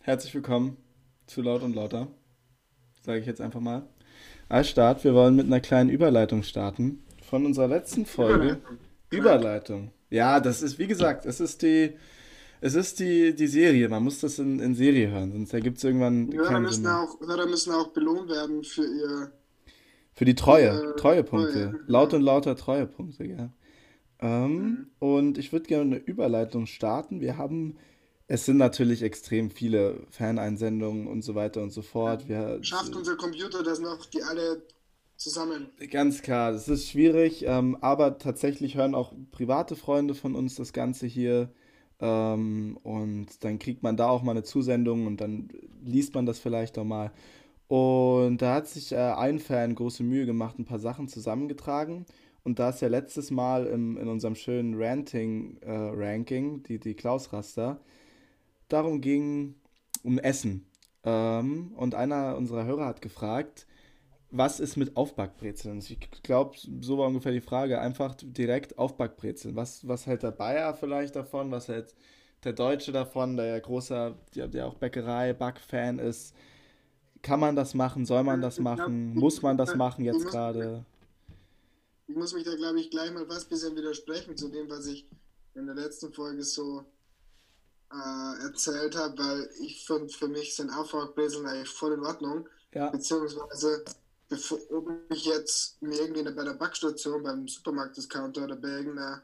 Herzlich willkommen zu Laut und Lauter, sage ich jetzt einfach mal. Als Start, wir wollen mit einer kleinen Überleitung starten von unserer letzten Folge. Überleitung. Krank. Überleitung. Ja, das ist, wie gesagt, es ist die Serie. Man muss das in Serie hören, sonst ergibt es irgendwann Die keinen Sinn mehr. Hörer müssen auch belohnt werden Für die für Treue, ihr Treue. Treuepunkte. Laut Genau. und lauter Treuepunkte, ja. Mhm. Und ich würde gerne eine Überleitung starten. Es sind natürlich extrem viele Faneinsendungen und so weiter und so Ja. fort. Schafft unser Computer das noch, die alle zusammen? Ganz klar, das ist schwierig, aber tatsächlich hören auch private Freunde von uns das Ganze hier. Und dann kriegt man da auch mal eine Zusendung und dann liest man das vielleicht auch mal. Und da hat sich ein Fan große Mühe gemacht, ein paar Sachen zusammengetragen. Und da es ja letztes Mal in unserem schönen Ranting-Ranking, die Klaus-Raster, darum ging, um Essen. Und einer unserer Hörer hat gefragt, was ist mit Aufbackbrezeln? Ich glaube, so war ungefähr die Frage. Einfach direkt Aufbackbrezeln. Was hält der Bayer vielleicht davon? Was hält der Deutsche davon, der ja der auch Bäckerei, Backfan ist? Kann man das machen? Soll man das Ich glaube, machen? Muss man das machen ich jetzt muss, gerade? ich muss mich da, glaube ich, gleich mal fast ein bisschen widersprechen zu dem, was ich in der letzten Folge so erzählt habe, weil ich finde, für mich sind Aufbackbrezeln eigentlich voll in Ordnung. Ja. Beziehungsweise, bevor ob ich jetzt mir irgendwie bei der Backstation, beim Supermarkt-Discounter oder bei irgendeiner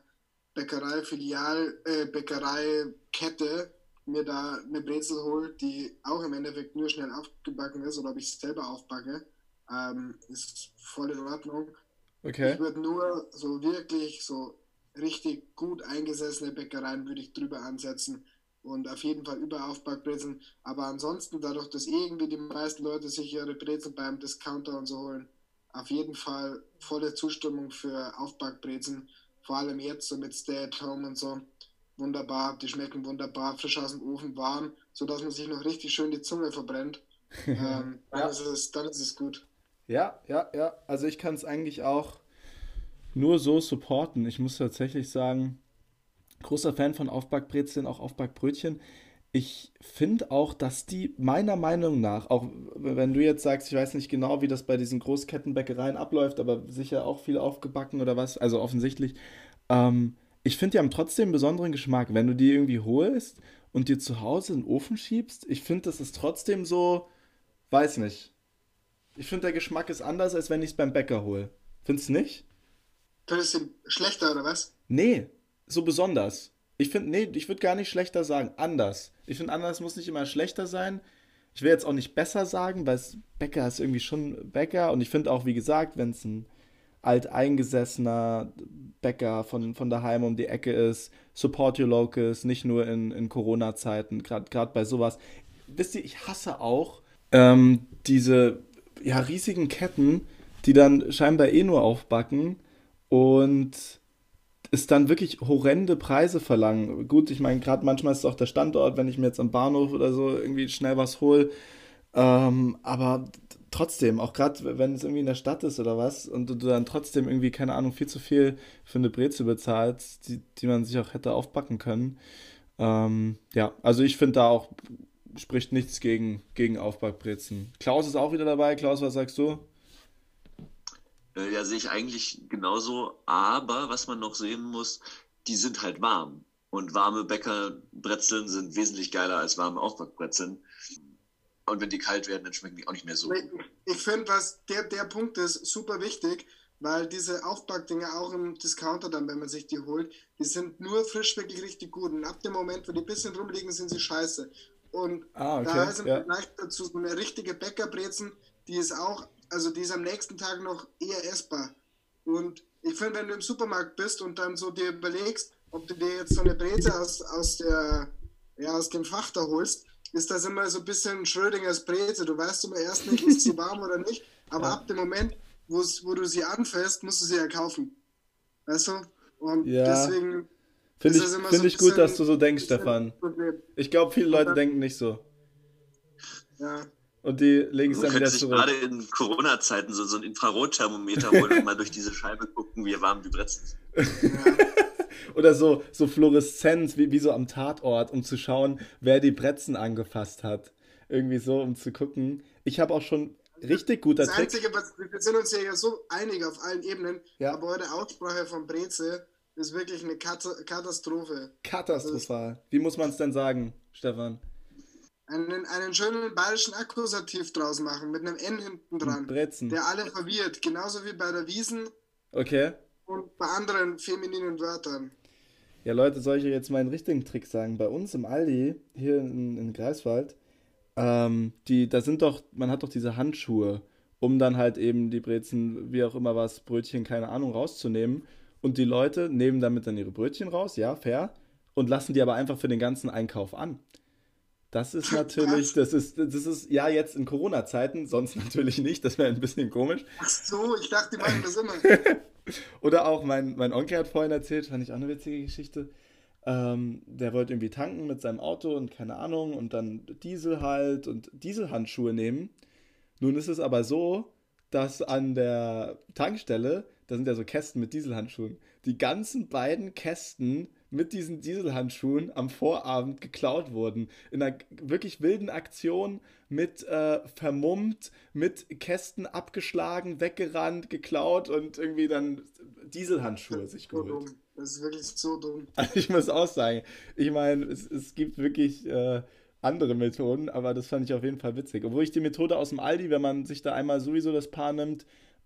Bäckereikette mir da eine Brezel holt, die auch im Endeffekt nur schnell aufgebacken ist, oder ob ich es selber aufbacke, ist voll in Ordnung. Ich Okay. würde nur so wirklich so richtig gut eingesessene Bäckereien würde ich drüber ansetzen und auf jeden Fall über Aufbackbrezeln. Aber ansonsten, dadurch, dass irgendwie die meisten Leute sich ihre Brezeln beim Discounter und so holen, auf jeden Fall volle Zustimmung für Aufbackbrezeln. Vor allem jetzt so mit Stay at Home und so. Wunderbar, die schmecken wunderbar, frisch aus dem Ofen, warm, sodass man sich noch richtig schön die Zunge verbrennt. Ja. Dann ist es gut. Ja, ja, ja. Also ich kann es eigentlich auch nur so supporten. Ich muss tatsächlich sagen, großer Fan von Aufbackbrezeln, auch Aufbackbrötchen. Ich finde auch, dass die meiner Meinung nach, auch wenn du jetzt sagst, ich weiß nicht genau, wie das bei diesen Großkettenbäckereien abläuft, aber sicher auch viel aufgebacken oder was, also offensichtlich, ich finde, die haben trotzdem einen besonderen Geschmack. Wenn du die irgendwie holst und dir zu Hause in den Ofen schiebst, ich finde, das ist trotzdem so, weiß nicht. Ich finde, der Geschmack ist anders, als wenn ich es beim Bäcker hole. Findest du nicht? Findest du schlechter oder was? Nee, so besonders. Ich finde, nee, ich würde gar nicht schlechter sagen. Anders. Ich finde, anders muss nicht immer schlechter sein. Ich will jetzt auch nicht besser sagen, weil Bäcker ist irgendwie schon Bäcker. Und ich finde auch, wie gesagt, wenn es ein alteingesessener Bäcker von daheim um die Ecke ist, support your locals, nicht nur in Corona-Zeiten, gerade bei sowas. Wisst ihr, ich hasse auch diese ja, riesigen Ketten, die dann scheinbar eh nur aufbacken und es dann wirklich horrende Preise verlangen. Gut, ich meine, gerade manchmal ist es auch der Standort, wenn ich mir jetzt am Bahnhof oder so irgendwie schnell was hole. Aber trotzdem, auch gerade wenn es irgendwie in der Stadt ist oder was und du dann trotzdem irgendwie, keine Ahnung, viel zu viel für eine Brezel bezahlst, die man sich auch hätte aufbacken können. Ja, also ich finde da auch, spricht nichts gegen Aufbackbrezen. Klaus ist auch wieder dabei. Klaus, was sagst du? Ja, sehe ich eigentlich genauso. Aber was man noch sehen muss, die sind halt warm. Und warme Bäckerbrezeln sind wesentlich geiler als warme Aufbackbrezeln. Und wenn die kalt werden, dann schmecken die auch nicht mehr so gut. Ich finde, der Punkt ist super wichtig, weil diese Aufbackdinger auch im Discounter dann, wenn man sich die holt, die sind nur frisch wirklich richtig gut. Und ab dem Moment, wo die ein bisschen rumliegen, sind sie scheiße. Und Ah, da okay, ist im ja. Vergleich dazu so eine richtige Bäckerbrezen, die ist auch, also die ist am nächsten Tag noch eher essbar. Und ich finde, wenn du im Supermarkt bist und dann so dir überlegst, ob du dir jetzt so eine Breze aus dem Fach da holst, ist das immer so ein bisschen Schrödingers Breze. Du weißt immer erst nicht, ist sie warm oder nicht, aber Ja. ab dem Moment, wo du sie anfährst, musst du sie ja kaufen. Weißt du? Und Ja, deswegen finde ist ich, das immer so finde ein ich gut, dass du so denkst, bisschen Stefan. ein Problem. Ich glaube, viele Und Leute dann, denken nicht so. ja, Und die legen es Man dann könnte wieder sich zurück. gerade in Corona-Zeiten so ein Infrarotthermometer holen und mal durch diese Scheibe gucken, wie warm die Brezeln sind. ja. Oder so Fluoreszenz, wie so am Tatort, um zu schauen, wer die Brezen angefasst hat. Irgendwie so, um zu gucken. Ich habe auch schon richtig guter Das Trick. Einzige, wir sind uns ja so einig auf allen Ebenen, Ja, aber eure Aussprache von Breze ist wirklich eine Katastrophe. Das ist katastrophal. Wie muss man es denn sagen, Stefan? einen schönen bayerischen Akkusativ draus machen, mit einem N hinten dran, Brezen. der alle verwirrt, genauso wie bei der Wiesen Okay. und bei anderen femininen Wörtern. Ja, Leute, soll ich euch jetzt mal einen richtigen Trick sagen? Bei uns im Aldi, hier in Greifswald, da sind doch, man hat doch diese Handschuhe, um dann halt eben die Brezen, wie auch immer was, Brötchen, keine Ahnung, rauszunehmen. Und die Leute nehmen damit dann ihre Brötchen raus, ja, fair, und lassen die aber einfach für den ganzen Einkauf an. Das ist natürlich, Was? das ist ja jetzt in Corona-Zeiten, sonst natürlich nicht, das wäre ein bisschen komisch. Ach so, ich dachte, die machen das immer. Oder auch mein Onkel hat vorhin erzählt, fand ich auch eine witzige Geschichte. Der wollte irgendwie tanken mit seinem Auto und keine Ahnung und dann Diesel halt und Dieselhandschuhe nehmen. Nun ist es aber so, dass an der Tankstelle, da sind ja so Kästen mit Dieselhandschuhen, die ganzen beiden Kästen mit diesen Dieselhandschuhen am Vorabend geklaut wurden. In einer wirklich wilden Aktion mit vermummt, mit Kästen abgeschlagen, weggerannt, geklaut und irgendwie dann Das Dieselhandschuhe sich ist so geholt. dumm. Das ist wirklich so dumm. Also ich muss auch sagen, ich meine, es gibt wirklich andere Methoden, aber das fand ich auf jeden Fall witzig. Obwohl ich die Methode aus dem Aldi, wenn man sich da einmal sowieso das Paar nimmt,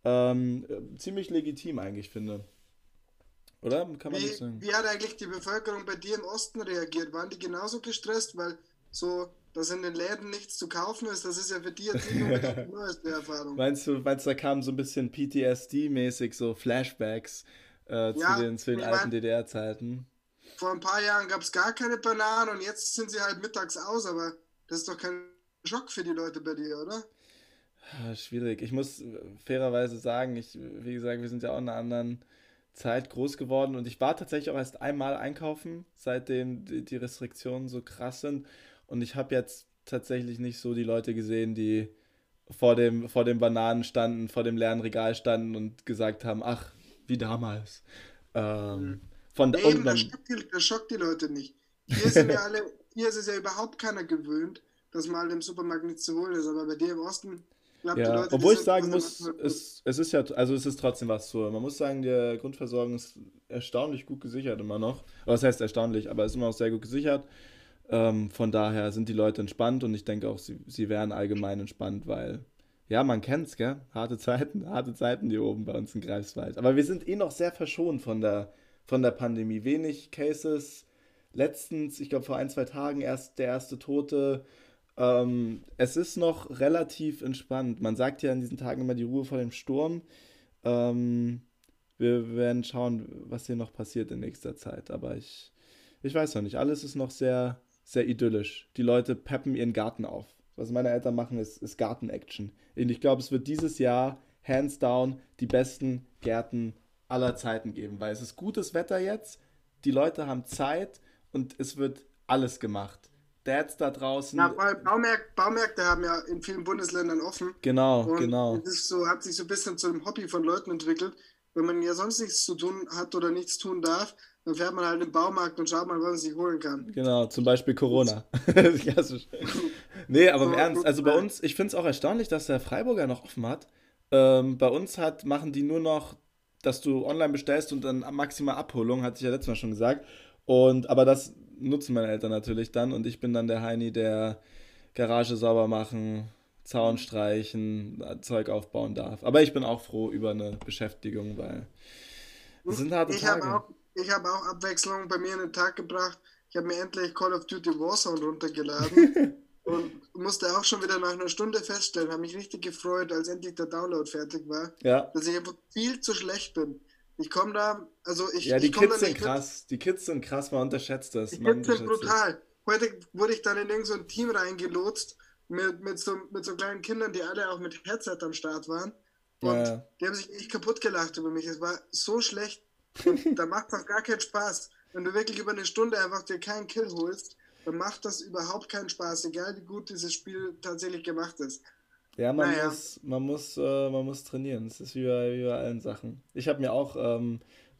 ziemlich legitim eigentlich finde. Oder? Kann man nicht sagen. Wie hat eigentlich die Bevölkerung bei dir im Osten reagiert? Waren die genauso gestresst? Weil so, dass in den Läden nichts zu kaufen ist, das ist ja für die jetzt nicht unbedingt die neueste Erfahrung. Meinst du, da kam so ein bisschen PTSD-mäßig, so Flashbacks Ja, zu den ich alten meine, DDR-Zeiten? vor ein paar Jahren gab es gar keine Bananen und jetzt sind sie halt mittags aus, aber das ist doch kein Schock für die Leute bei dir, oder? Schwierig. Ich muss fairerweise sagen, wie gesagt, wir sind ja auch in einer anderen Zeit groß geworden und ich war tatsächlich auch erst einmal einkaufen, seitdem die Restriktionen so krass sind. Und ich habe jetzt tatsächlich nicht so die Leute gesehen, die vor dem Bananen standen, vor dem leeren Regal standen und gesagt haben, ach, wie damals. Hm. Ähm, Ja, und eben, man, das schockt die Leute nicht. Hier sind ja alle, hier ist es ja überhaupt keiner gewöhnt, dass mal im Supermarkt nichts zu holen ist, aber bei dir im Osten, ich glaube, die Ja, Leute, die obwohl ich sind sagen trotzdem muss, manchmal gut. es ist ja, also es ist trotzdem was zu. Man muss sagen, die Grundversorgung ist erstaunlich gut gesichert immer noch. Was heißt erstaunlich, aber es ist immer noch sehr gut gesichert. Von daher sind die Leute entspannt und ich denke auch, sie wären allgemein entspannt, weil, ja, man kennt's, gell? Harte Zeiten hier oben bei uns in Greifswald. Aber wir sind eh noch sehr verschont von der Pandemie. Wenig Cases. Letztens, ich glaube vor ein, zwei Tagen erst der erste Tote. Es ist noch relativ entspannt. Man sagt ja in diesen Tagen immer die Ruhe vor dem Sturm. Ähm, wir werden schauen, was hier noch passiert in nächster Zeit. Aber ich weiß noch nicht. Alles ist noch sehr, sehr idyllisch. Die Leute peppen ihren Garten auf. Was meine Eltern machen, ist Garten-Action. Und ich glaube, es wird dieses Jahr hands down die besten Gärten aller Zeiten geben, weil es ist gutes Wetter jetzt, die Leute haben Zeit und es wird alles gemacht. Dads da Ja, draußen, weil Baumärkte haben ja in vielen Bundesländern offen genau, und genau, es ist so, hat sich so ein bisschen zu einem Hobby von Leuten entwickelt. Wenn man ja sonst nichts zu tun hat oder nichts tun darf, dann fährt man halt im Baumarkt und schaut mal, was man sich holen kann. genau, zum Beispiel Das, Corona. Klassisch. Nee, aber im so, Ernst, also bei uns, ich finde es auch erstaunlich, dass der Freiburger noch offen hat. Bei uns machen die nur noch, dass du online bestellst und dann maximal Abholung, hatte ich ja letztes Mal schon gesagt. Aber das nutzen meine Eltern natürlich dann und ich bin dann der Heini, der Garage sauber machen, Zaun streichen, Zeug aufbauen darf. Aber ich bin auch froh über eine Beschäftigung, weil es sind harte ich habe Tage. auch, ich habe auch Abwechslung bei mir in den Tag gebracht. Ich habe mir endlich Call of Duty Warzone runtergeladen und musste auch schon wieder nach einer Stunde feststellen, habe mich richtig gefreut, als endlich der Download fertig war, Ja, dass ich einfach viel zu schlecht bin. Ich komme da, also ja, die ich komme da Kids sind nicht mit. krass. Die Kids sind krass, man unterschätzt das. Die Man Kids sind unterschätzt das. brutal. Heute wurde ich dann in irgend so ein Team reingelotst mit so kleinen Kindern, die alle auch mit Headset am Start waren. Und Ja, die haben sich echt kaputt gelacht über mich. Es war so schlecht. Und da macht es auch gar keinen Spaß. Wenn du wirklich über eine Stunde einfach dir keinen Kill holst, dann macht das überhaupt keinen Spaß, egal wie gut dieses Spiel tatsächlich gemacht ist. ja, Naja, man muss trainieren. Das ist wie bei allen Sachen. Ich habe mir auch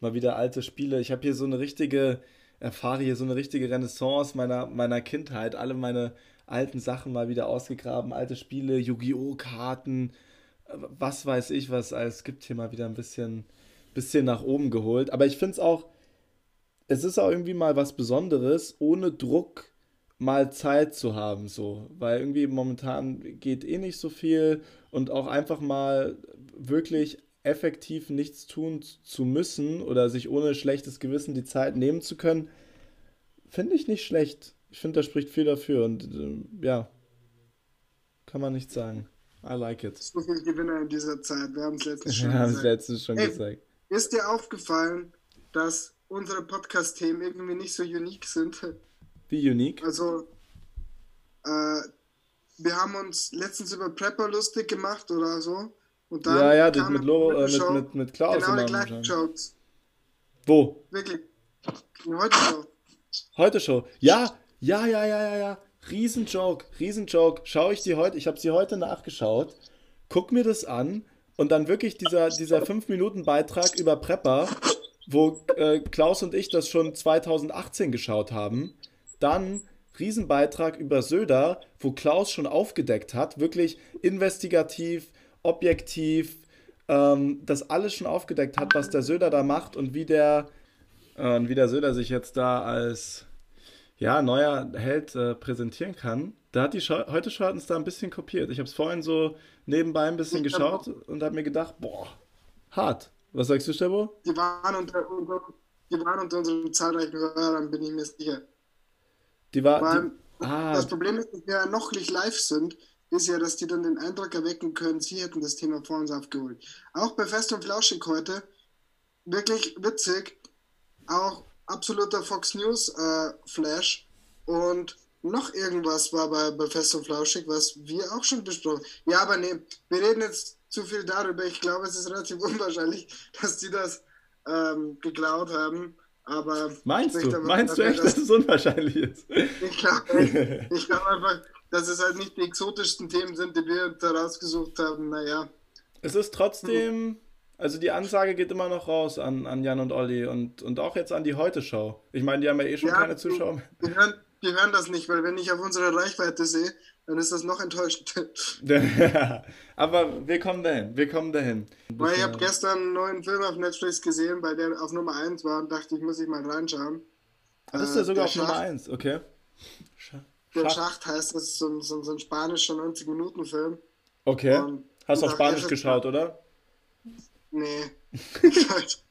mal wieder alte Spiele. Erfahre hier so eine richtige Renaissance meiner Kindheit. Alle meine alten Sachen mal wieder ausgegraben, alte Spiele, Yu-Gi-Oh! Karten, was weiß ich, was alles gibt, hier mal wieder bisschen nach oben geholt. Aber ich finde es ist auch irgendwie mal was Besonderes, ohne Druck mal Zeit zu haben, so. Weil irgendwie momentan geht eh nicht so viel und auch einfach mal wirklich effektiv nichts tun zu müssen oder sich ohne schlechtes Gewissen die Zeit nehmen zu können, finde ich nicht schlecht. Ich finde, da spricht viel dafür und ja, kann man nicht sagen. I like it. So viel Gewinner in dieser Zeit. Wir haben es letztens Wir schon haben es gesagt. letztens schon Hey, gesagt. ist dir aufgefallen, dass unsere Podcast-Themen irgendwie nicht so unique sind? Wie unique? Also, äh, wir haben uns letztens über Prepper lustig gemacht oder so. Und Ja, dann ja, kam mit, in der Lo, Show mit Klaus genau die immer gleichen schon. Jokes. Wo? Wirklich. In heute Show. Heute Show. Ja, ja, ja, ja, ja, ja. Riesenjoke, Riesenjoke. Ich habe sie heute nachgeschaut, guck mir das an und dann wirklich dieser 5 Minuten Beitrag über Prepper, wo Klaus und ich das schon 2018 geschaut haben. Dann Riesenbeitrag über Söder, wo Klaus schon aufgedeckt hat, wirklich investigativ, objektiv, das alles schon aufgedeckt hat, was der Söder da macht und wie der Söder sich jetzt da als ja, neuer Held präsentieren kann. Da hat die heute Show hat uns da ein bisschen kopiert. Ich habe es vorhin so nebenbei ein bisschen Ich glaub, geschaut und habe mir gedacht, boah, hart. Was sagst du, Stebo? die waren unter unseren zahlreichen Hörern, bin ich mir sicher. Die war, die, Weil ah, das Problem ist, dass wir ja noch nicht live sind, ist ja, dass die dann den Eindruck erwecken können, sie hätten das Thema vor uns aufgeholt. Auch bei Fest und Flauschig heute, wirklich witzig, auch absoluter Fox News Flash und noch irgendwas war bei Fest und Flauschig, was wir auch schon besprochen. Ja, aber nee, wir reden jetzt zu viel darüber. Ich glaube, es ist relativ unwahrscheinlich, dass die das geklaut haben. Aber meinst spricht du? einfach Meinst du dafür, echt, dass dass es unwahrscheinlich ist? ich glaube ich glaube einfach, dass es halt nicht die exotischsten Themen sind, die wir da rausgesucht haben. Naja. Es ist Hm. trotzdem, also die Ansage geht immer noch raus an Jan und Olli und auch jetzt an die Heute-Show. Ich meine, die haben ja eh schon Ja, keine Zuschauer die hören das nicht, weil wenn ich auf unsere Reichweite sehe, dann ist das noch enttäuschend. mehr. Aber wir kommen dahin, wir kommen dahin. Ein Weil ich bisschen, habe gestern einen neuen Film auf Netflix gesehen, bei der auf Nummer 1 war und dachte, ich muss ich mal reinschauen. ist der sogar Der auf Nummer Schacht, 1, okay. der Schacht. Schacht heißt, das ist so ein spanischer 90-Minuten-Film. Okay. Und Hast ist auf auf Spanisch FSK. geschaut, oder? Nee, nicht Deutsch.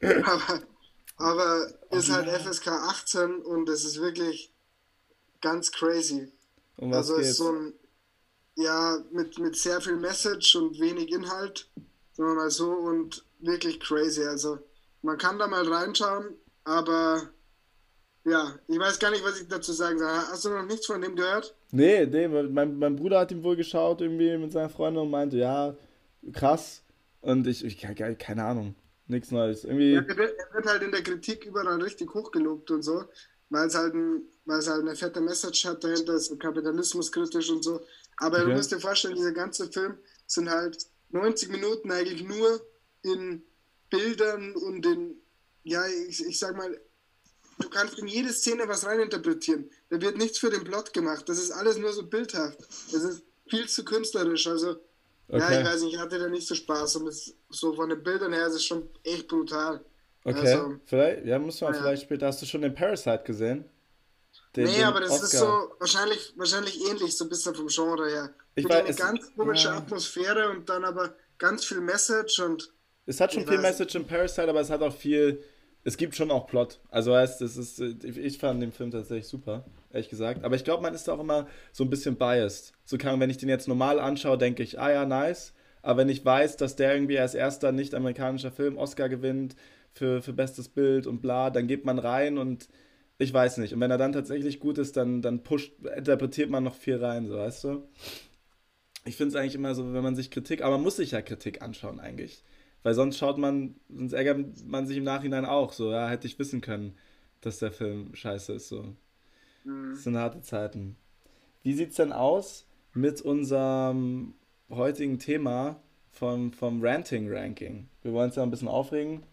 Aber ist halt Original. FSK 18 und es ist wirklich ganz crazy. Um was Also ist so geht's? ein, ja, mit sehr viel Message und wenig Inhalt, sagen wir mal so, und wirklich crazy. Also man kann da mal reinschauen, aber ja, ich weiß gar nicht, was ich dazu sagen soll. Hast du noch nichts von dem gehört? Nee, mein Bruder hat ihm wohl geschaut irgendwie mit seiner Freundin und meinte, ja, krass. Und keine Ahnung, nichts Neues. Ja, Irgendwie, er wird halt in der Kritik überall richtig hochgelobt und so, weil es halt eine fette Message hat dahinter, ist so kapitalismuskritisch und so. Aber du okay, musst dir vorstellen, dieser ganze Film sind halt 90 Minuten eigentlich nur in Bildern und ja, ich sag mal, du kannst in jede Szene was reininterpretieren. Da wird nichts für den Plot gemacht. Das ist alles nur so bildhaft. Das ist viel zu künstlerisch. Also, ja, ich okay, weiß nicht, ich hatte da nicht so Spaß. Und so von den Bildern her ist es schon echt brutal. okay. Also, Vielleicht, ja, muss man naja. vielleicht später. Hast du schon den Parasite gesehen? Nee, Den aber das ist Oscar. so wahrscheinlich ähnlich, so ein bisschen vom Genre her. Ich Wirklich weiß, eine ganz komische ja, Atmosphäre und dann aber ganz viel Message und es hat schon ich viel weiß nicht. Message in Parasite, aber es hat auch viel. Es gibt schon auch Plot. Also heißt, ich fand den Film tatsächlich super, ehrlich gesagt. Aber ich glaube, man ist da auch immer so ein bisschen biased. So kann, wenn ich den jetzt normal anschaue, denke ich, ah ja, nice. Aber wenn ich weiß, dass der irgendwie als erster nicht-amerikanischer Film Oscar gewinnt für bestes Bild und bla, dann geht man rein und ich weiß nicht. Und wenn er dann tatsächlich gut ist, dann interpretiert man noch viel rein, so weißt du? Ich finde es eigentlich immer so, wenn man sich Kritik, aber man muss sich ja Kritik anschauen eigentlich. Weil sonst ärgert man sich im Nachhinein auch so, ja, hätte ich wissen können, dass der Film scheiße ist, so. Das Mhm. sind harte Zeiten. Wie sieht's denn aus mit unserem heutigen Thema vom Ranting-Ranking? Wir wollen uns ja ein bisschen aufregen.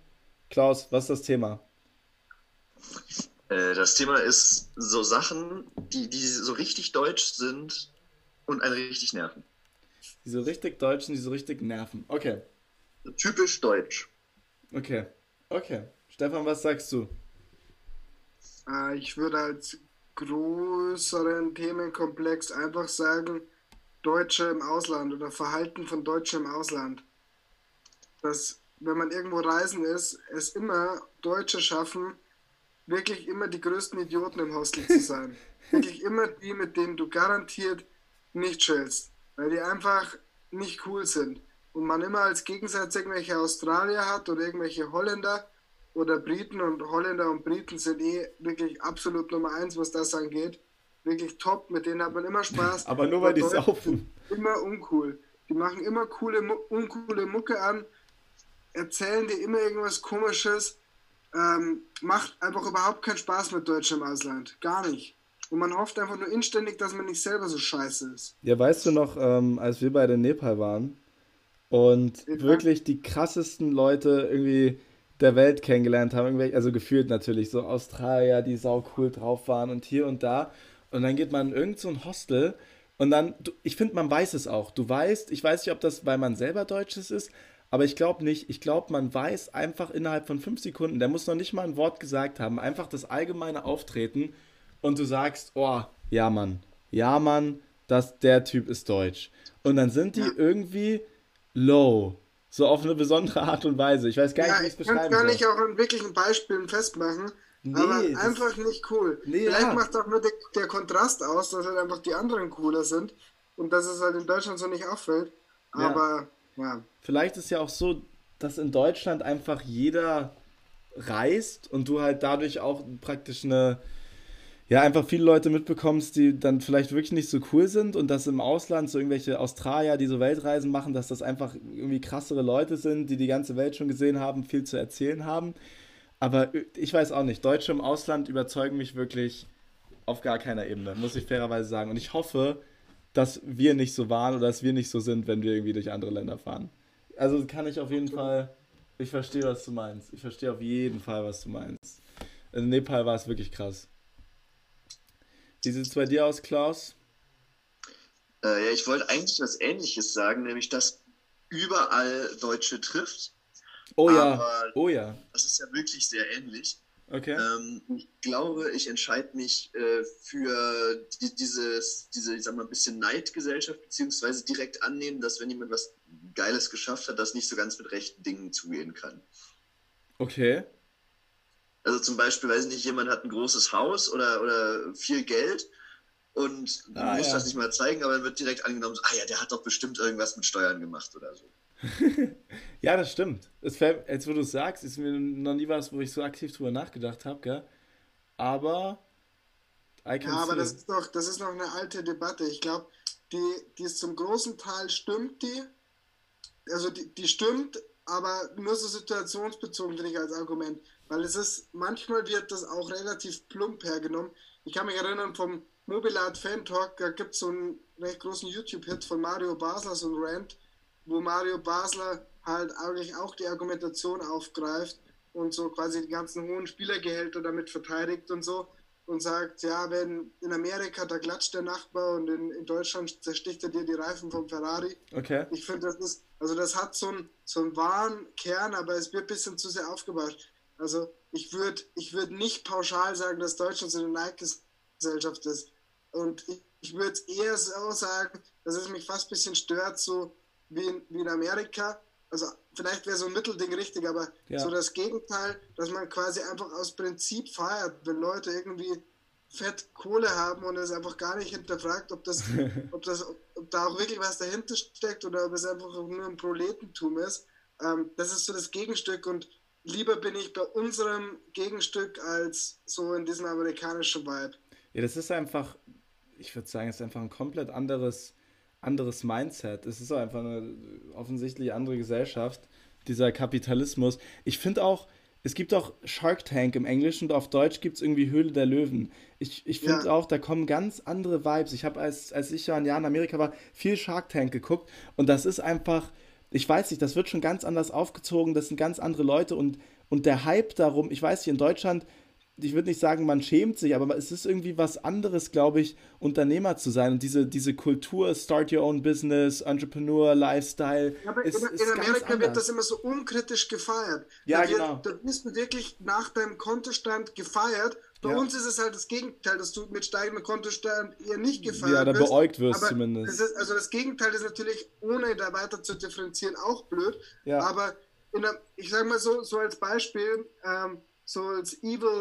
Klaus, was ist das Thema? Das Thema ist so Sachen, die so richtig deutsch sind und einen richtig nerven. Die so richtig deutschen, die so richtig nerven. Okay, So typisch deutsch. okay, okay. Stefan, was sagst du? Ich würde als größeren Themenkomplex einfach sagen, Deutsche im Ausland oder Verhalten von Deutschen im Ausland. Dass, wenn man irgendwo reisen ist, es immer Deutsche schaffen, wirklich immer die größten Idioten im Hostel zu sein. Wirklich immer die, mit denen du garantiert nicht chillst, weil die einfach nicht cool sind. Und man immer als Gegensatz irgendwelche Australier hat oder irgendwelche Holländer oder Briten, und Holländer und Briten sind eh wirklich absolut Nummer eins, was das angeht. Wirklich top, mit denen hat man immer Spaß. Aber nur weil Aber die Deutsche sind saufen. immer uncool. Die machen immer uncoole Mucke an, erzählen dir immer irgendwas Komisches. Macht einfach überhaupt keinen Spaß mit Deutschen im Ausland. Gar nicht. Und man hofft einfach nur inständig, dass man nicht selber so scheiße ist. Ja, weißt du noch, als wir beide in Nepal waren und Ja, wirklich die krassesten Leute irgendwie der Welt kennengelernt haben, irgendwie, also gefühlt natürlich, so Australier, die sau cool drauf waren und hier und da. Und dann geht man in irgend so ein Hostel und dann, ich finde, man weiß es auch. Du weißt, ich weiß nicht, ob das, weil man selber Deutsches ist, aber ich glaube nicht. Ich glaube, man weiß einfach innerhalb von 5 Sekunden, der muss noch nicht mal ein Wort gesagt haben, einfach das allgemeine Auftreten und du sagst, oh, ja Mann, der Typ ist deutsch. Und dann sind die ja. irgendwie low. So auf eine besondere Art und Weise. Ich weiß gar nicht, Ja, wie ich es ich kann es beschreiben gar soll. nicht auch an wirklichen Beispielen festmachen, aber Nee, einfach nicht cool. nee, Vielleicht ja. macht auch nur der Kontrast aus, dass halt einfach die anderen cooler sind und dass es halt in Deutschland so nicht auffällt. Ja. Aber ja, Vielleicht ist ja auch so, dass in Deutschland einfach jeder reist und du halt dadurch auch praktisch ja, einfach viele Leute mitbekommst, die dann vielleicht wirklich nicht so cool sind und dass im Ausland so irgendwelche Australier, die so Weltreisen machen, dass das einfach irgendwie krassere Leute sind, die die ganze Welt schon gesehen haben, viel zu erzählen haben. Aber ich weiß auch nicht, Deutsche im Ausland überzeugen mich wirklich auf gar keiner Ebene, muss ich fairerweise sagen. Und ich hoffe, dass wir nicht so waren oder dass wir nicht so sind, wenn wir irgendwie durch andere Länder fahren. Also kann ich auf jeden Fall, ich verstehe, was du meinst. Ich verstehe auf jeden Fall, was du meinst. In Nepal war es wirklich krass. Wie sieht es bei dir aus, Klaus? Ja, ich wollte eigentlich was Ähnliches sagen, nämlich dass überall Deutsche trifft, Oh ja, aber oh ja. das ist ja wirklich sehr ähnlich. Okay. Ich glaube, ich entscheide mich für ich sag mal, ein bisschen Neidgesellschaft, beziehungsweise direkt annehmen, dass wenn jemand was Geiles geschafft hat, das nicht so ganz mit rechten Dingen zugehen kann. Okay. Also zum Beispiel, weiß ich nicht, jemand hat ein großes Haus oder viel Geld und Ah muss das ja. nicht mal zeigen, aber dann wird direkt angenommen, so, ah ja, der hat doch bestimmt irgendwas mit Steuern gemacht oder so. Ja, das stimmt. Es fällt, als wo du es sagst, ist mir noch nie was, wo ich so aktiv drüber nachgedacht habe, gell? Aber I ja, can aber see. das ist noch eine alte Debatte. Ich glaube, die ist zum großen Teil stimmt die. Also die stimmt, aber nur so situationsbezogen finde ich als Argument. Weil es ist, manchmal wird das auch relativ plump hergenommen. Ich kann mich erinnern vom Mobilart Fan Talk, da gibt es so einen recht großen YouTube-Hit von Mario Basler, so ein Rant, wo Mario Basler halt eigentlich auch die Argumentation aufgreift und so quasi die ganzen hohen Spielergehälter damit verteidigt und so und sagt, ja, wenn in Amerika da klatscht der Nachbar und in Deutschland zersticht er dir die Reifen vom Ferrari. Okay. Ich finde, das ist, also das hat so einen wahren Kern, aber es wird ein bisschen zu sehr aufgebaut. Also ich würd nicht pauschal sagen, dass Deutschland so eine Neidgesellschaft ist. Und ich würde eher so sagen, dass es mich fast ein bisschen stört, so wie in Amerika. Also vielleicht wäre so ein Mittelding richtig, aber so Ja. das Gegenteil, dass man quasi einfach aus Prinzip feiert, wenn Leute irgendwie fett Kohle haben und es einfach gar nicht hinterfragt, ob da auch wirklich was dahinter steckt oder ob es einfach nur ein Proletentum ist. Das ist so das Gegenstück und lieber bin ich bei unserem Gegenstück als so in diesem amerikanischen Vibe. Ja, das ist einfach, ich würde sagen, es ist einfach ein komplett anderes Mindset. Es ist einfach eine offensichtlich andere Gesellschaft, dieser Kapitalismus. Ich finde auch, es gibt auch Shark Tank im Englischen und auf Deutsch gibt es irgendwie Höhle der Löwen. Ich finde Ja, auch, da kommen ganz andere Vibes. Ich habe, als ich ja ein Jahr in Amerika war, viel Shark Tank geguckt und das ist einfach, ich weiß nicht, das wird schon ganz anders aufgezogen, das sind ganz andere Leute und der Hype darum, ich weiß nicht, in Deutschland, ich würde nicht sagen, man schämt sich, aber es ist irgendwie was anderes, glaube ich, Unternehmer zu sein. Und diese Kultur, Start Your Own Business, Entrepreneur, Lifestyle, Ja, aber in ist ganz Amerika wird das anders. immer so unkritisch gefeiert. Ja, genau. Da wirst du wirklich nach deinem Kontostand gefeiert. Bei Ja. uns ist es halt das Gegenteil, dass du mit steigendem Kontostand eher nicht Ja, gefeiert da wirst. beäugt wirst Aber das zumindest. ist, also das Gegenteil ist natürlich, ohne da weiter zu differenzieren, auch blöd. Ja, Aber ich sage mal so als Beispiel, so als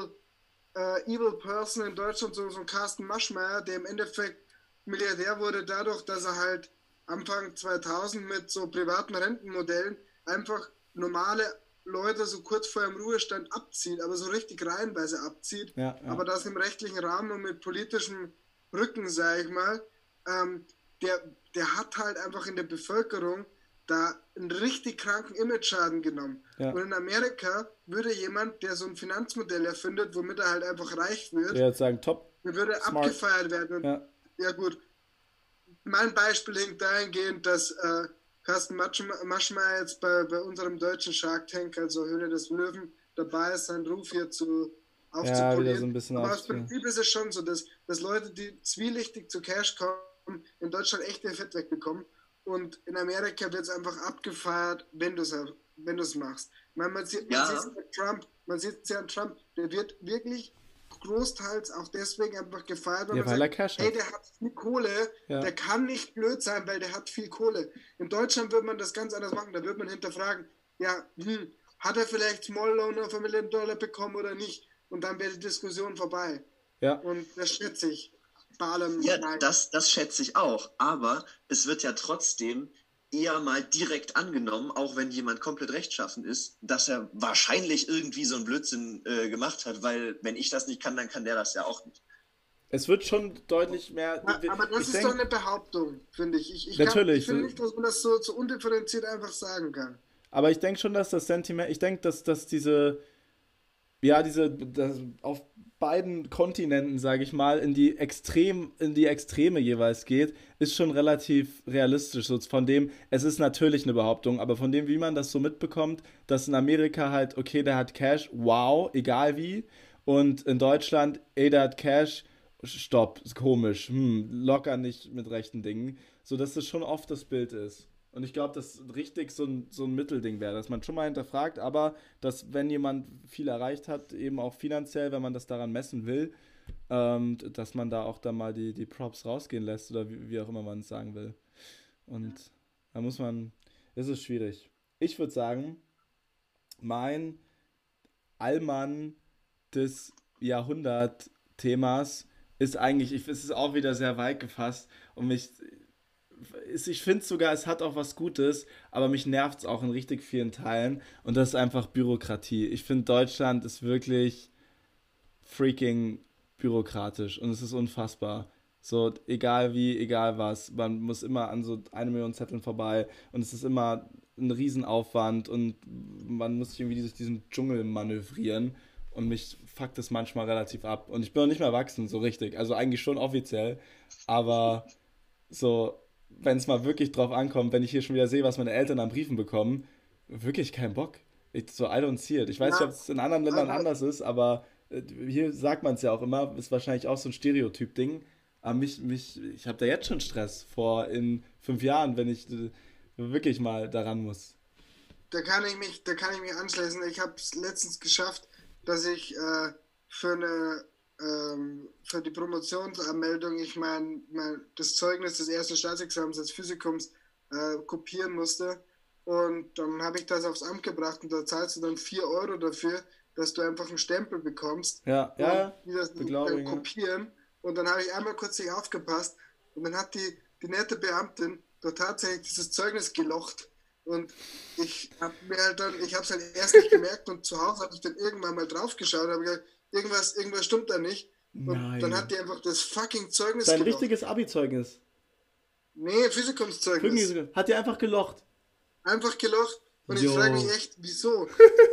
Evil Person in Deutschland, so ein Carsten Maschmeyer, der im Endeffekt Milliardär wurde dadurch, dass er halt Anfang 2000 mit so privaten Rentenmodellen einfach normale Leute so kurz vor ihrem Ruhestand abzieht, aber so richtig reihenweise abzieht, ja, aber ja. das im rechtlichen Rahmen und mit politischem Rücken, sage ich mal, ähm, der, der hat halt einfach in der Bevölkerung da einen richtig kranken Image-Schaden genommen. Ja. Und in Amerika würde jemand, der so ein Finanzmodell erfindet, womit er halt einfach reich wird, Der jetzt sagen, top, der würde smart. abgefeiert werden. Und Ja, ja gut, mein Beispiel hinkt dahingehend, dass Carsten Maschmeyer jetzt bei unserem deutschen Shark Tank, also Höhle des Löwen, dabei ist, seinen Ruf hier ja, wieder so aufzupolieren. ein bisschen Aber aus aufzuführen. Prinzip ist es schon so, dass Leute, die zwielichtig zu Cash kommen, in Deutschland echt ihr Fett wegbekommen. Und in Amerika wird es einfach abgefeiert, wenn du es machst. Ich meine, Ja, man sieht es ja an Trump, der wird wirklich großteils auch deswegen einfach gefeiert, weil Ja, man weil er sagt, Cash hey, hat. der hat viel Kohle, Ja. der kann nicht blöd sein, weil der hat viel Kohle. In Deutschland würde man das ganz anders machen, da würde man hinterfragen, ja, hat er vielleicht Small Loan auf $1 Million bekommen oder nicht? Und dann wäre die Diskussion vorbei. Ja. Und das schätze ich bei allem. ja, Nein. das schätze ich auch. Aber es wird ja trotzdem eher mal direkt angenommen, auch wenn jemand komplett rechtschaffen ist, dass er wahrscheinlich irgendwie so einen Blödsinn gemacht hat, weil wenn ich das nicht kann, dann kann der das ja auch nicht. Es wird schon deutlich mehr. Aber das Ich ist doch denke, eine Behauptung, finde ich. Ich natürlich. finde nicht, dass man das so undifferenziert einfach sagen kann. Aber ich denke schon, dass das Sentiment, ich denke, dass diese, ja, das auf beiden Kontinenten, sage ich mal, in die Extreme jeweils geht, ist schon relativ realistisch. So von dem, es ist natürlich eine Behauptung, aber von dem, wie man das so mitbekommt, dass in Amerika halt, okay, der hat Cash, wow, egal wie, und in Deutschland, ey, der hat Cash, stopp, ist komisch, locker nicht mit rechten Dingen, so dass das schon oft das Bild ist. Und ich glaube, dass richtig so ein Mittelding wäre, dass man schon mal hinterfragt, aber dass, wenn jemand viel erreicht hat, eben auch finanziell, wenn man das daran messen will, dass man da auch dann mal die Props rausgehen lässt oder wie auch immer man es sagen will. Und da muss man, es ist schwierig. Ich würde sagen, mein Allmann des Jahrhundert-Themas ist eigentlich, es ist auch wieder sehr weit gefasst und ich finde sogar, es hat auch was Gutes, aber mich nervt es auch in richtig vielen Teilen und das ist einfach Bürokratie. Ich finde, Deutschland ist wirklich freaking bürokratisch und es ist unfassbar. So, egal wie, egal was, man muss immer an so 1 Million Zetteln vorbei und es ist immer ein Riesenaufwand und man muss sich irgendwie durch diesen Dschungel manövrieren und mich fuckt das manchmal relativ ab. Und ich bin noch nicht mehr erwachsen, so richtig. Also eigentlich schon offiziell, aber so, wenn es mal wirklich drauf ankommt, wenn ich hier schon wieder sehe, was meine Eltern an Briefen bekommen, wirklich kein Bock. So, I don't see it. Ich weiß nicht, ob Ja, es in anderen Ländern aber anders ist, aber hier sagt man es ja auch immer, ist wahrscheinlich auch so ein Stereotyp-Ding. Aber ich habe da jetzt schon Stress vor in 5 Jahren, wenn ich wirklich mal daran muss. da kann ich mich anschließen. Ich habe es letztens geschafft, dass ich für für die Promotionsanmeldung das Zeugnis des ersten Staatsexamens des Physikums kopieren musste. Und dann habe ich das aufs Amt gebracht und da zahlst du dann 4 € dafür, dass du einfach einen Stempel bekommst Ja, ja, und ja, die das dann Beglaubigung, ja. kopieren. Und dann habe ich einmal kurz nicht aufgepasst und dann hat die nette Beamtin dort tatsächlich dieses Zeugnis gelocht. Und ich habe es halt erst nicht gemerkt und zu Hause habe ich dann irgendwann mal drauf geschaut und habe gesagt, irgendwas stimmt da nicht. Und dann hat Nein. die einfach das fucking Zeugnis Dein gelocht. richtiges Abi-Zeugnis. Nee, Physikumszeugnis. Hat dir einfach gelocht. Einfach gelocht. Und ich frage mich Jo. echt, wieso?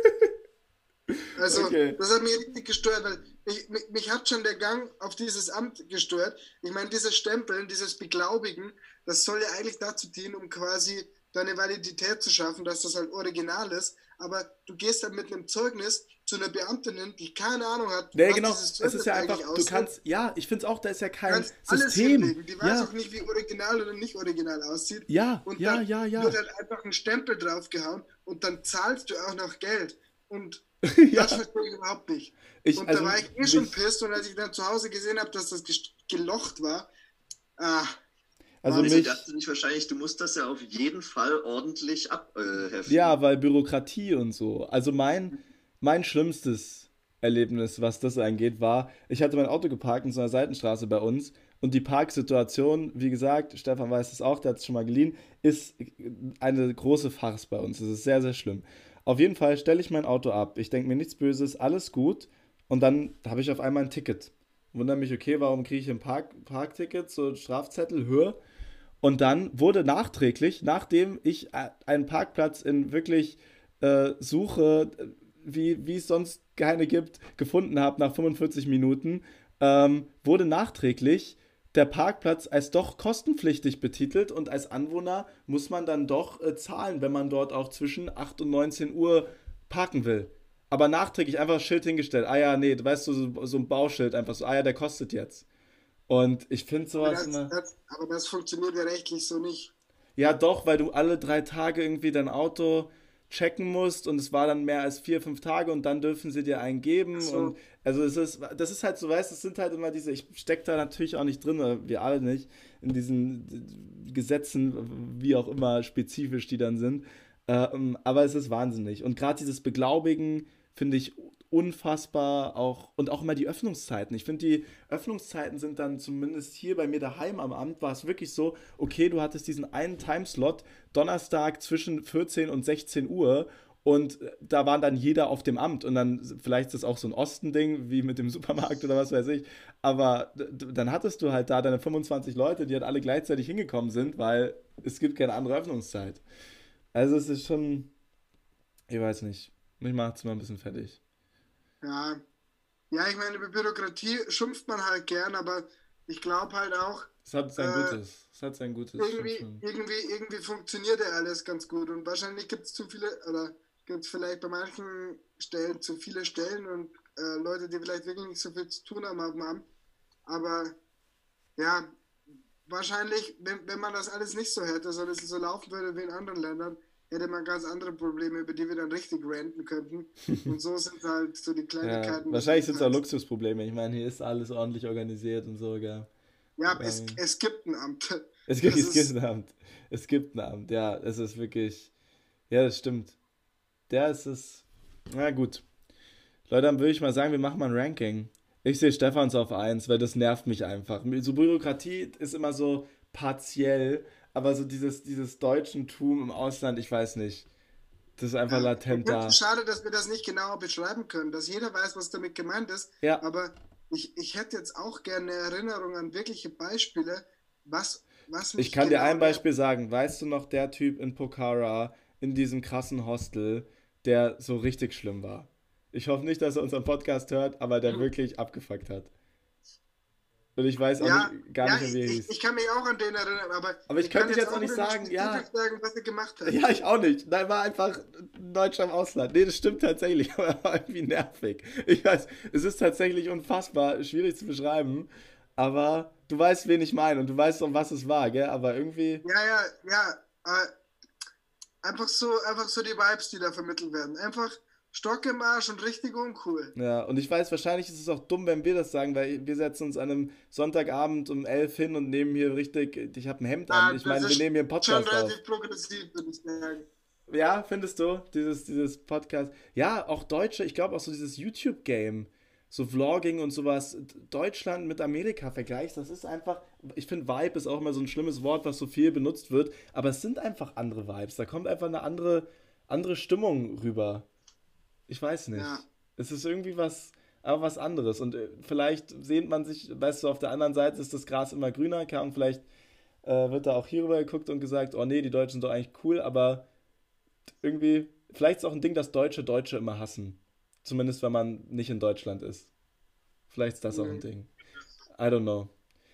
Also, Okay. das hat mich richtig gestört, weil mich hat schon der Gang auf dieses Amt gestört. Ich meine, dieses Stempeln, dieses Beglaubigen, das soll ja eigentlich dazu dienen, um quasi da eine Validität zu schaffen, dass das halt original ist, aber du gehst dann mit einem Zeugnis zu einer Beamtin, die keine Ahnung hat, Nee, was genau. dieses Es ist Zeugnis ja einfach, eigentlich du aussieht. kannst, ja, ich finde es auch, da ist ja Du kein kannst alles System. hinlegen. Die weiß Ja, auch nicht, wie original oder nicht original aussieht. ja, Und ja, dann ja, wird ja. halt einfach ein Stempel draufgehauen und dann zahlst du auch noch Geld. Und das Ja. verstehe ich überhaupt nicht. Ich, Und da also war ich schon mich, pisst und als ich dann zu Hause gesehen habe, dass das gelocht war, ah, also Nee, die Wahnsinn. mich, dachte nicht wahrscheinlich, du musst das ja auf jeden Fall ordentlich abheften. ja, weil Bürokratie und so. Also mein schlimmstes Erlebnis, was das angeht, war, ich hatte mein Auto geparkt in so einer Seitenstraße bei uns und die Parksituation, wie gesagt, Stefan weiß es auch, der hat es schon mal geliehen, ist eine große Farce bei uns. Das ist sehr, sehr schlimm. Auf jeden Fall stelle ich mein Auto ab. Ich denke mir nichts Böses, alles gut. Und dann habe ich auf einmal ein Ticket. Wundere mich, okay, warum kriege ich ein Parkticket, so Strafzettel, höher? Und dann wurde nachträglich, nachdem ich einen Parkplatz in wirklich Suche, wie es sonst keine gibt, gefunden habe nach 45 Minuten, wurde nachträglich der Parkplatz als doch kostenpflichtig betitelt und als Anwohner muss man dann doch zahlen, wenn man dort auch zwischen 8 und 19 Uhr parken will. Aber nachträglich einfach ein Schild hingestellt. Ah ja, nee, weißt du, so ein Bauschild einfach so, ah ja, der kostet jetzt. Und ich finde Aber sowas immer. aber das funktioniert ja rechtlich so nicht. Ja, doch, weil du alle 3 Tage irgendwie dein Auto checken musst und es war dann mehr als 4, 5 Tage und dann dürfen sie dir einen Ach geben und so, also das ist halt so, weißt, es sind halt immer diese, ich stecke da natürlich auch nicht drin, oder wir alle nicht, in diesen Gesetzen, wie auch immer spezifisch die dann sind, aber es ist wahnsinnig und gerade dieses Beglaubigen finde ich unfassbar auch und auch immer die Öffnungszeiten. Ich finde, die Öffnungszeiten sind dann zumindest hier bei mir daheim am Amt, war es wirklich so, okay, du hattest diesen einen Timeslot, Donnerstag zwischen 14 und 16 Uhr und da war dann jeder auf dem Amt und dann, vielleicht ist das auch so ein Ostending, wie mit dem Supermarkt oder was weiß ich, aber dann hattest du halt da deine 25 Leute, die halt alle gleichzeitig hingekommen sind, weil es gibt keine andere Öffnungszeit. Also es ist schon, ich weiß nicht, mich macht es mal ein bisschen fertig. ja. Ja, ich meine, über Bürokratie schimpft man halt gern, aber ich glaube halt auch, Es hat sein äh, Gutes, es hat sein Gutes, stimmt schon. irgendwie funktioniert ja alles ganz gut. Und wahrscheinlich gibt es zu viele, oder gibt es vielleicht bei manchen Stellen zu viele Stellen und Leute, die vielleicht wirklich nicht so viel zu tun haben auf dem Amt. Aber ja, wahrscheinlich, wenn man das alles nicht so hätte, sondern es so laufen würde wie in anderen Ländern, hätte man ganz andere Probleme, über die wir dann richtig ranten könnten. Und so sind halt so die Ja, Kleinigkeiten des wahrscheinlich sind es auch Alltags. Luxusprobleme. Ich meine, hier ist alles ordentlich organisiert und so, gell. Ja, Ähm, es gibt ein Amt. Das es gibt ist, ein Amt. Es gibt ein Amt, ja. Es ist wirklich. Ja, das stimmt. Der ist es. Na gut. Leute, dann würde ich mal sagen, wir machen mal ein Ranking. Ich sehe Stefans auf eins, weil das nervt mich einfach. So Bürokratie ist immer so partiell, aber so dieses Deutschentum im Ausland, ich weiß nicht. Das ist einfach ja, ich latent finde es da. schade, dass wir das nicht genauer beschreiben können, dass jeder weiß, was damit gemeint ist. Ja, Aber ich hätte jetzt auch gerne eine Erinnerung an wirkliche Beispiele, was ich mich kann dir genau ein nervt. Beispiel sagen. Weißt du noch, der Typ in Pokhara in diesem krassen Hostel, der so richtig schlimm war? Ich hoffe nicht, dass er unseren Podcast hört, aber der wirklich abgefuckt hat. Und ich weiß auch nicht, Ja, gar ja, nicht mehr, wie er ich hieß. kann mich auch an den erinnern, aber Aber ich ich kann könnte jetzt jetzt auch auch nicht wieder nicht sagen, spezifisch ja, sagen, was er gemacht hat. ja, ich auch nicht. Nein, war einfach ein Deutscher im Ausland. Nee, das stimmt tatsächlich, aber er war irgendwie nervig. Ich weiß, es ist tatsächlich unfassbar schwierig zu beschreiben, aber du weißt, wen ich meine und du weißt, um was es war, gell? Aber irgendwie. Ja, einfach so die Vibes, die da vermittelt werden. Einfach Stock im Arsch und richtig uncool. Ja, und ich weiß, wahrscheinlich ist es auch dumm, wenn wir das sagen, weil wir setzen uns an einem Sonntagabend um 11 hin und nehmen hier richtig, ich habe ein Hemd an. Ich Das meine, wir ist nehmen hier einen schon Podcast auf. relativ progressiv, würde ich sagen. Ja, findest du, dieses Podcast? Ja, auch Deutsche, ich glaube auch so dieses YouTube-Game, so Vlogging und sowas, Deutschland mit Amerika vergleichst, das ist einfach, ich finde Vibe ist auch immer so ein schlimmes Wort, was so viel benutzt wird, aber es sind einfach andere Vibes, da kommt einfach eine andere Stimmung rüber. Ich weiß Ja, nicht. Es ist irgendwie aber was anderes. Und vielleicht sehnt man sich, weißt du, auf der anderen Seite ist das Gras immer grüner, und vielleicht wird da auch hierüber geguckt und gesagt, oh nee, die Deutschen sind doch eigentlich cool, aber irgendwie, vielleicht ist auch ein Ding, dass Deutsche immer hassen. Zumindest wenn man nicht in Deutschland ist. Vielleicht ist das auch ein hm, Ding. I don't know.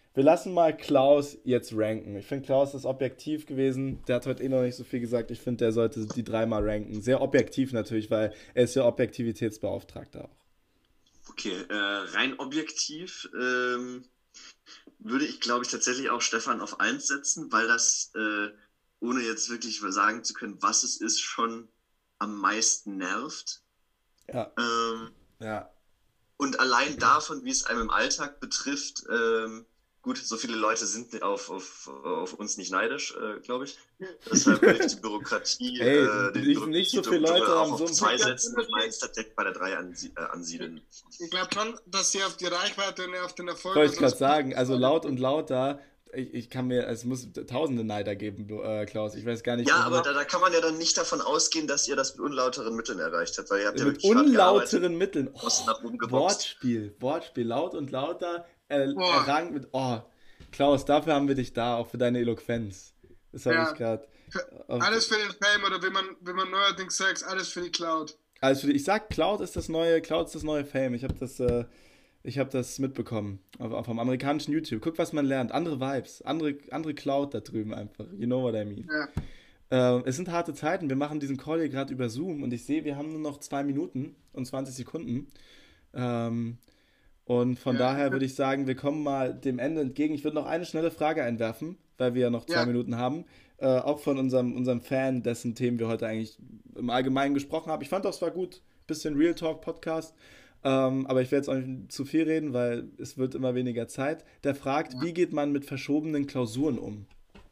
Wir lassen mal Klaus jetzt ranken. Ich finde, Klaus ist objektiv gewesen. Der hat heute noch nicht so viel gesagt. Ich finde, der sollte die 3-mal ranken. Sehr objektiv natürlich, weil er ist ja Objektivitätsbeauftragter auch. Okay, rein objektiv würde ich, glaube ich, tatsächlich auch Stefan auf 1 setzen, weil das, ohne jetzt wirklich sagen zu können, was es ist, schon am meisten nervt. Ja. Ja. Und allein davon, wie es einem im Alltag betrifft, gut, so viele Leute sind auf uns nicht neidisch, glaube ich. Deshalb würde ich die Bürokratie, nicht so viele Leute auch am auf 2 setzen und meins tatsächlich bei der 3 ansiedeln. Ich glaube schon, dass sie auf die Reichweite und auf den Erfolg... Wollte ich gerade sagen, also laut und lauter, ich kann mir, es muss tausende Neider geben, Klaus, ich weiß gar nicht. Ja, aber da kann man ja dann nicht davon ausgehen, dass ihr das mit unlauteren Mitteln erreicht habt, weil ihr habt ja mit wirklich unlauteren Mitteln. nach oben geboxt. Wortspiel, laut und lauter, errang mit, Klaus, dafür haben wir dich da, auch für deine Eloquenz. Das habe ich gerade. Alles für den Fame oder wie man neuerdings sagt, alles für die Cloud. Ich sag, Cloud ist das neue Fame. Ich habe das mitbekommen vom amerikanischen YouTube. Guck, was man lernt. Andere Vibes, andere Cloud da drüben einfach. You know what I mean. Ja. Es sind harte Zeiten. Wir machen diesen Call hier gerade über Zoom und ich sehe, wir haben nur noch 2 Minuten und 20 Sekunden. Und von daher würde ich sagen, wir kommen mal dem Ende entgegen. Ich würde noch eine schnelle Frage einwerfen, weil wir ja noch 2 Minuten haben. Auch von unserem Fan, dessen Themen wir heute eigentlich im Allgemeinen gesprochen haben. Ich fand auch, es war gut. Bisschen Real Talk Podcast. Aber ich werde jetzt auch nicht zu viel reden, weil es wird immer weniger Zeit. Der fragt, wie geht man mit verschobenen Klausuren um?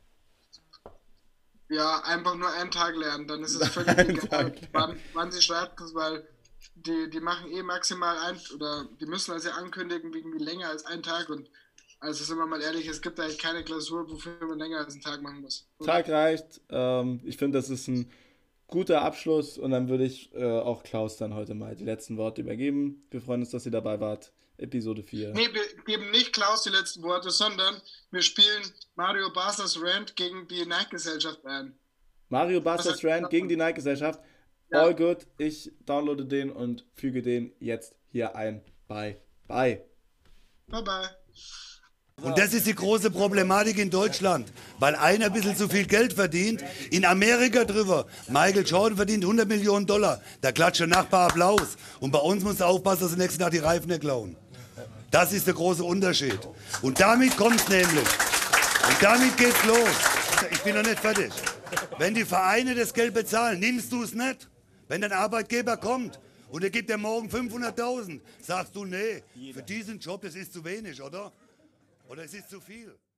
Ja, einfach nur einen Tag lernen, dann ist es völlig egal, wann sie schreibt, weil die machen maximal die müssen also ankündigen, irgendwie länger als einen Tag und also sind wir mal ehrlich, es gibt eigentlich keine Klausur, wofür man länger als einen Tag machen muss. Oder? Tag reicht. Ich finde, das ist ein guter Abschluss und dann würde ich auch Klaus dann heute mal die letzten Worte übergeben. Wir freuen uns, dass ihr dabei wart. Episode 4. Nee, wir geben nicht Klaus die letzten Worte, sondern wir spielen Mario Basas Rant gegen die Nike-Gesellschaft ein. Mario Basas Rant gegen die Nike-Gesellschaft. Ja. All good. Ich downloade den und füge den jetzt hier ein. Bye. Bye. Bye bye. Und das ist die große Problematik in Deutschland, weil einer ein bisschen zu viel Geld verdient. In Amerika drüber, Michael Jordan verdient $100 Millionen, da klatscht der Nachbar Applaus. Und bei uns musst du aufpassen, dass du nächsten Tag die Reifen nicht klauen. Das ist der große Unterschied. Und damit kommt's nämlich. Und damit geht's los. Ich bin noch nicht fertig. Wenn die Vereine das Geld bezahlen, nimmst du es nicht. Wenn dein Arbeitgeber kommt und er gibt dir morgen 500.000, sagst du, nee, für diesen Job, das ist zu wenig, oder? Oder es ist zu viel.